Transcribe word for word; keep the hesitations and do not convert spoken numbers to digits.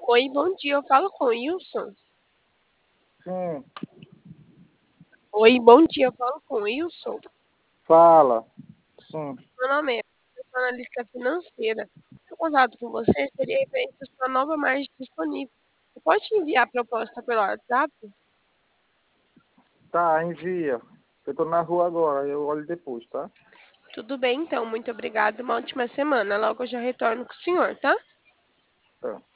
Oi, bom dia. Eu falo com o Wilson. Sim, Oi, bom dia. Eu falo com o Wilson. fala. Sim. Meu nome é eu sou analista financeira. O contato com você seria referente à sua nova margem disponível. Você pode enviar a proposta pelo WhatsApp? Tá, envia. Eu tô na rua agora, eu olho depois, tá? Tudo bem, então. Muito obrigada. Uma ótima semana. Logo eu já retorno com o senhor, tá? Tá.